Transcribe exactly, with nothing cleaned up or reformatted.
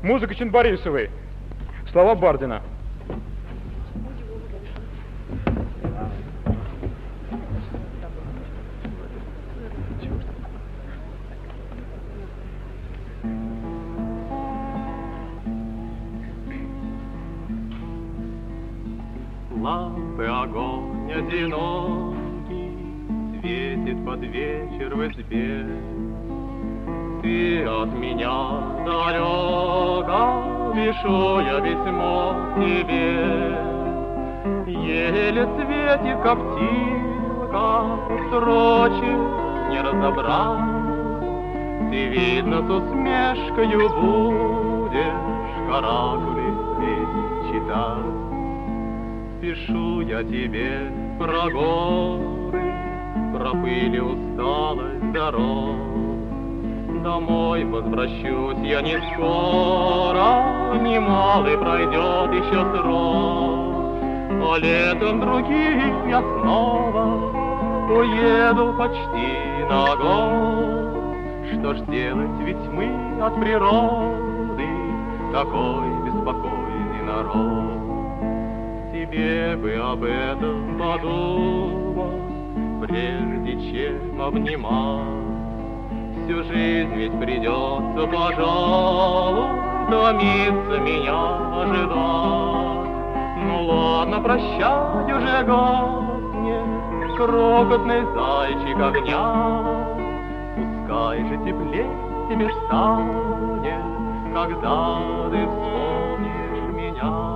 Музыка Чинборисовой. Слова Бардина. Лампы огонь одинокий светит под вечер в избе. Ты от меня далеко, пишу я письмо тебе. Еле светит коптилка, строчек не разобрать. Ты, видно, с усмешкою будешь каракули здесь читать. Пишу я тебе про горы, про пыль и усталость дорог. Домой возвращусь я не скоро, немалый пройдет еще срок. А летом другим я снова уеду почти на год. Что ж делать, ведь мы от природы такой беспокойный народ. Тебе бы об этом подумать, прежде чем обнимать. Всю жизнь ведь придется, пожалуй, томиться меня ожидать. Ну ладно, прощай уже гаснет крохотный зайчик огня. Пускай же теплее тебе станет, когда ты вспомнишь меня.